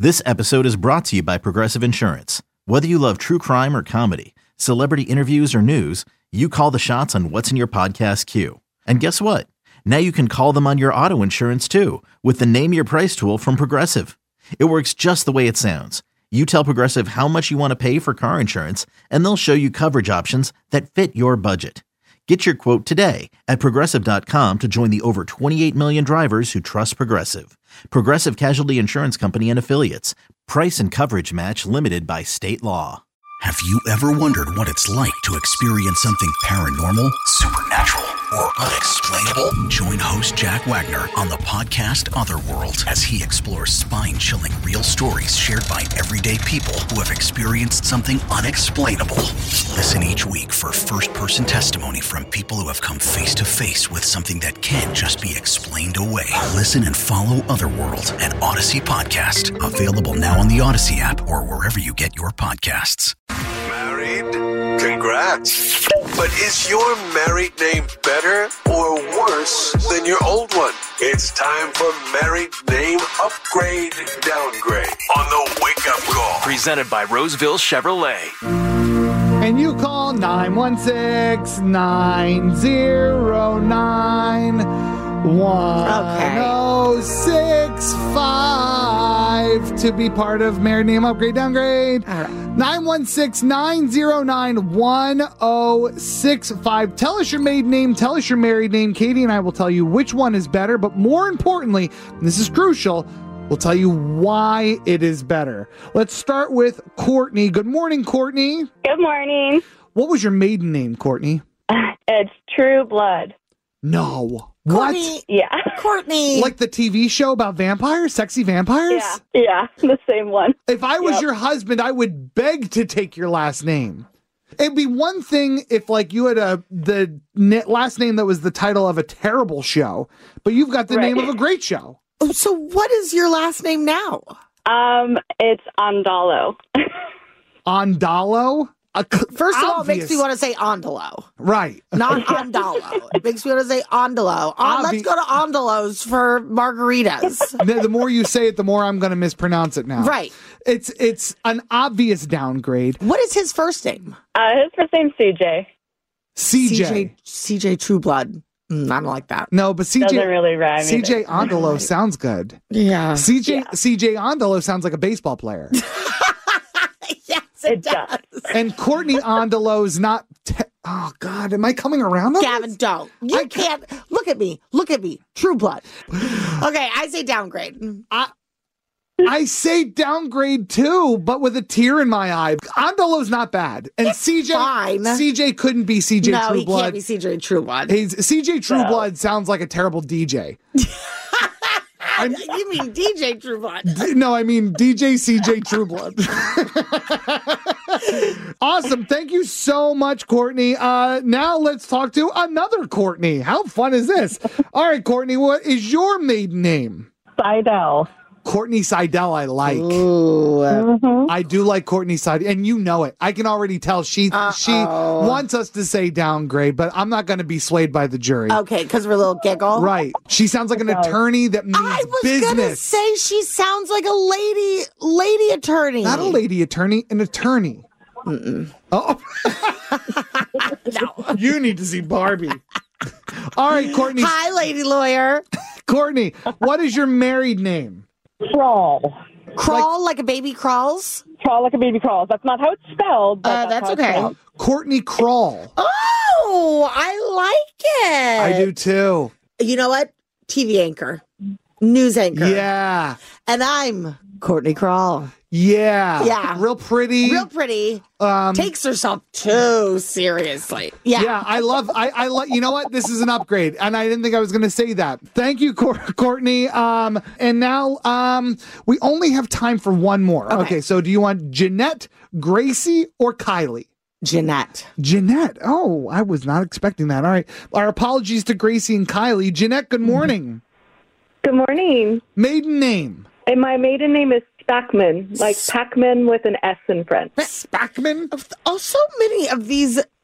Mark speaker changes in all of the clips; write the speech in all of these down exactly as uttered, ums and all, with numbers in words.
Speaker 1: This episode is brought to you by Progressive Insurance. Whether you love true crime or comedy, celebrity interviews or news, you call the shots on what's in your podcast queue. And guess what? Now you can call them on your auto insurance too with the Name Your Price tool from Progressive. It works just the way it sounds. You tell Progressive how much you want to pay for car insurance, and they'll show you coverage options that fit your budget. Get your quote today at Progressive dot com to join the over twenty-eight million drivers who trust Progressive. Progressive Casualty Insurance Company and Affiliates. Price and coverage match limited by state law.
Speaker 2: Have you ever wondered what it's like to experience something paranormal, supernatural, or unexplainable? Join host Jack Wagner on the podcast Otherworld as he explores spine-chilling real stories shared by everyday people who have experienced something unexplainable. Listen each week for first-person testimony from people who have come face-to-face with something that can't just be explained away. Listen and follow Otherworld, an Odyssey podcast. Available now on the Odyssey app or wherever you get your podcasts.
Speaker 3: Married? Congrats. But is your married name better or worse than your old one? It's time for Married Name Upgrade Downgrade on the Wake Up Call.
Speaker 4: Presented by Roseville Chevrolet.
Speaker 5: And you call nine one six, nine zero nine, one oh six five to be part of Married Name Upgrade Downgrade.
Speaker 6: All right.
Speaker 5: nine one six, nine zero nine, one oh six five. Tell us your maiden name. Tell us your married name. Katie and I will tell you which one is better. But more importantly, and this is crucial, we'll tell you why it is better. Let's start with Courtney. Good morning, Courtney.
Speaker 7: Good morning.
Speaker 5: What was your maiden name, Courtney?
Speaker 7: It's True Blood.
Speaker 5: No.
Speaker 6: Courtney,
Speaker 5: What?
Speaker 7: Yeah.
Speaker 6: Courtney.
Speaker 5: Like the T V show about vampires? Sexy vampires?
Speaker 7: Yeah. Yeah. The same one.
Speaker 5: If I was
Speaker 7: Yep.
Speaker 5: your husband, I would beg to take your last name. It'd be one thing if, like, you had a the na- last name that was the title of a terrible show, but you've got the
Speaker 7: Right.
Speaker 5: name of a great show.
Speaker 6: So what is your last name now?
Speaker 7: Um, it's Andalo.
Speaker 5: Andalo? A c-
Speaker 6: First of all, it makes
Speaker 5: obvious-
Speaker 6: me want to say Andalo,
Speaker 5: Right.
Speaker 6: not Andalo. It makes me want to say Andalo. Uh, let's
Speaker 5: Obvi-
Speaker 6: go to Andalo's for margaritas.
Speaker 5: the, the more you say it, the more I'm going to mispronounce it now.
Speaker 6: Right.
Speaker 5: It's it's an obvious downgrade.
Speaker 6: What is his first name?
Speaker 7: Uh, his first name's C J.
Speaker 5: C J.
Speaker 6: C J Trueblood. Mm, I don't like that.
Speaker 5: No, but C J
Speaker 7: Doesn't really rhyme
Speaker 5: C J
Speaker 7: either.
Speaker 5: Andalo sounds good.
Speaker 6: Yeah.
Speaker 5: C J
Speaker 7: Yeah.
Speaker 5: C J Andalo sounds like a baseball player.
Speaker 6: Yes, it,
Speaker 7: It
Speaker 6: does.
Speaker 7: does.
Speaker 5: And Courtney Andalo's not. Te- oh God, am I coming around on
Speaker 6: Gavin,
Speaker 5: this?
Speaker 6: don't. You
Speaker 5: I
Speaker 6: can't. Look at me. Look at me. True blood. Okay, I say downgrade.
Speaker 5: I say downgrade too, but with a tear in my eye. Andalo's not bad, and
Speaker 6: It's
Speaker 5: C J
Speaker 6: fine.
Speaker 5: C J couldn't be C J
Speaker 6: No, he
Speaker 5: Trueblood.
Speaker 6: can't be C J Trueblood.
Speaker 5: He's, C J Trueblood sounds like a terrible D J. I'm-
Speaker 6: You mean D J Trueblood?
Speaker 5: No, I mean D J C J Trueblood. Awesome. Thank you so much, Courtney. Uh, now let's talk to another Courtney. How fun is this? All right, Courtney, what is your maiden name?
Speaker 7: Seidel.
Speaker 5: Courtney Seidel, I like.
Speaker 6: Ooh.
Speaker 7: Mm-hmm.
Speaker 5: I do like Courtney Seidel, and you know it. I can already tell she
Speaker 6: Uh-oh.
Speaker 5: she wants us to say downgrade, but I'm not going to be swayed by the jury.
Speaker 6: Okay, because we're a little giggle.
Speaker 5: Right. She sounds like an attorney that means
Speaker 6: I was gonna
Speaker 5: business.
Speaker 6: say she sounds like a lady, lady attorney.
Speaker 5: Not a lady attorney, an attorney.
Speaker 6: Mm-mm.
Speaker 5: Oh,
Speaker 6: No.
Speaker 5: you need to see Barbie. All right, Courtney.
Speaker 6: Hi, lady lawyer.
Speaker 5: Courtney, what is your married name?
Speaker 7: Crawl.
Speaker 6: Crawl like, a baby crawls.
Speaker 7: Crawl like a baby crawls. That's not how it's spelled. But
Speaker 6: Uh, that's
Speaker 7: how it's
Speaker 6: okay.
Speaker 7: spelled.
Speaker 5: Courtney Crawl.
Speaker 6: Oh, I like it.
Speaker 5: I do too.
Speaker 6: You know what? T V anchor, news anchor.
Speaker 5: Yeah.
Speaker 6: And I'm Courtney Crawl.
Speaker 5: Yeah.
Speaker 6: Yeah.
Speaker 5: Real pretty.
Speaker 6: Real pretty.
Speaker 5: Um,
Speaker 6: Takes herself too seriously. Yeah.
Speaker 5: Yeah, I love, I, I love, you know what? This is an upgrade. And I didn't think I was going to say that. Thank you, Cour- Courtney. Um, and now um, we only have time for one more. Okay.
Speaker 6: Okay.
Speaker 5: So do you want Jeanette, Gracie, or Kylie?
Speaker 6: Jeanette.
Speaker 5: Jeanette. Oh, I was not expecting that. All right. Our apologies to Gracie and Kylie. Jeanette, good morning.
Speaker 7: Good morning.
Speaker 5: Maiden name.
Speaker 7: And my maiden name is Spackman, like Pac-Man with an S in front.
Speaker 5: Spackman?
Speaker 6: Oh, so many of these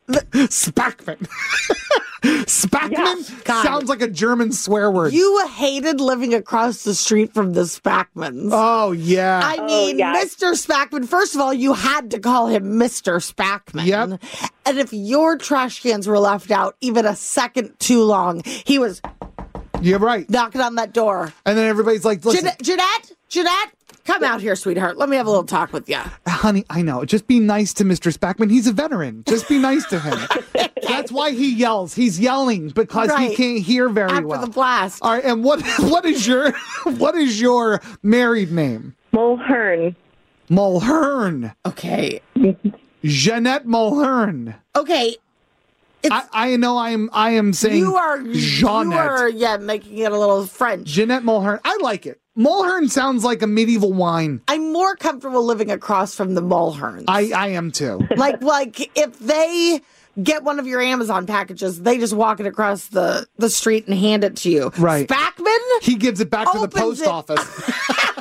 Speaker 5: Spackman. Spackman
Speaker 7: Yeah,
Speaker 6: God.
Speaker 5: sounds like a German swear word.
Speaker 6: You hated living across the street from the Spackmans.
Speaker 5: oh, yeah.
Speaker 6: I mean,
Speaker 7: yeah.
Speaker 6: Mister Spackman, first of all, you had to call him Mister Spackman.
Speaker 5: Yep.
Speaker 6: And if your trash cans were left out even a second too long, he was
Speaker 5: You're right.
Speaker 6: knocking on that door.
Speaker 5: And then everybody's like, listen,
Speaker 6: Jeanette, Jeanette, Jeanette, come out here, sweetheart. Let me have a little talk with you.
Speaker 5: honey, I know. Just be nice to Mister Spackman. He's a veteran. Just be nice to him. That's why he yells. He's yelling because he
Speaker 6: Right.
Speaker 5: can't hear very
Speaker 6: After
Speaker 5: well.
Speaker 6: the blast.
Speaker 5: All right, and what what is your what is your married name?
Speaker 7: Mulhern.
Speaker 5: Mulhern.
Speaker 6: Okay.
Speaker 5: Jeanette Mulhern.
Speaker 6: Okay. It's,
Speaker 5: I, I know I am I am saying
Speaker 6: you are, you
Speaker 5: Jeanette.
Speaker 6: are, yeah, making it a little French.
Speaker 5: Jeanette Mulhern. I like it. Mulhern sounds like a medieval wine.
Speaker 6: I'm more comfortable living across from the Mulherns.
Speaker 5: I, I am too.
Speaker 6: like, like if they get one of your Amazon packages, they just walk it across the, the street and hand it to you.
Speaker 5: Right.
Speaker 6: Spackman?
Speaker 5: He gives it back to the
Speaker 6: Opens
Speaker 5: post
Speaker 6: it.
Speaker 5: office.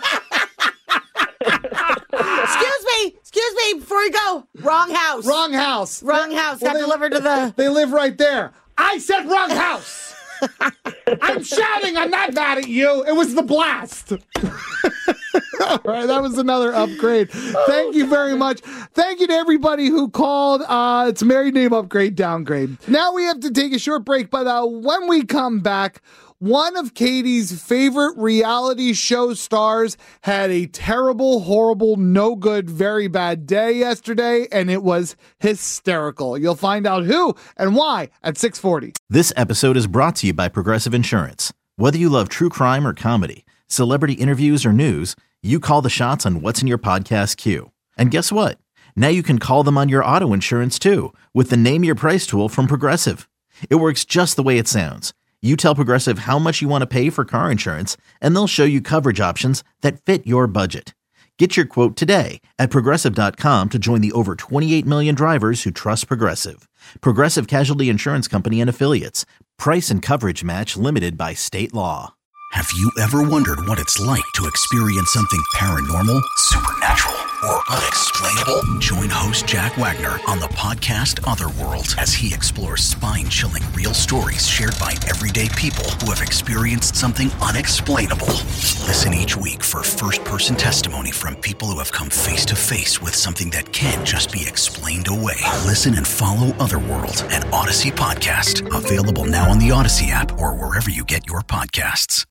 Speaker 6: Excuse me, excuse me, before you go. Wrong house.
Speaker 5: Wrong house.
Speaker 6: Wrong house.
Speaker 5: Well,
Speaker 6: Got
Speaker 5: they-
Speaker 6: delivered to the.
Speaker 5: They live right there. I said wrong house. I'm shouting. I'm not mad at you. It was the blast. All right, that was another upgrade. Thank you very much. Thank you to everybody who called. Uh, it's married name upgrade, downgrade. Now we have to take a short break, but uh, when we come back, one of Katie's favorite reality show stars had a terrible, horrible, no good, very bad day yesterday, and it was hysterical. You'll find out who and why at six forty.
Speaker 1: This episode is brought to you by Progressive Insurance. Whether you love true crime or comedy, celebrity interviews or news, you call the shots on what's in your podcast queue. And guess what? Now you can call them on your auto insurance too with the Name Your Price tool from Progressive. It works just the way it sounds. You tell Progressive how much you want to pay for car insurance, and they'll show you coverage options that fit your budget. Get your quote today at Progressive dot com to join the over twenty-eight million drivers who trust Progressive. Progressive Casualty Insurance Company and Affiliates. Price and coverage match limited by state law.
Speaker 2: Have you ever wondered what it's like to experience something paranormal, supernatural, or unexplainable? Join host Jack Wagner on the podcast Otherworld as he explores spine-chilling real stories shared by everyday people who have experienced something unexplainable. Listen each week for first-person testimony from people who have come face-to-face with something that can't just be explained away. Listen and follow Otherworld, an Odyssey podcast, available now on the Odyssey app or wherever you get your podcasts.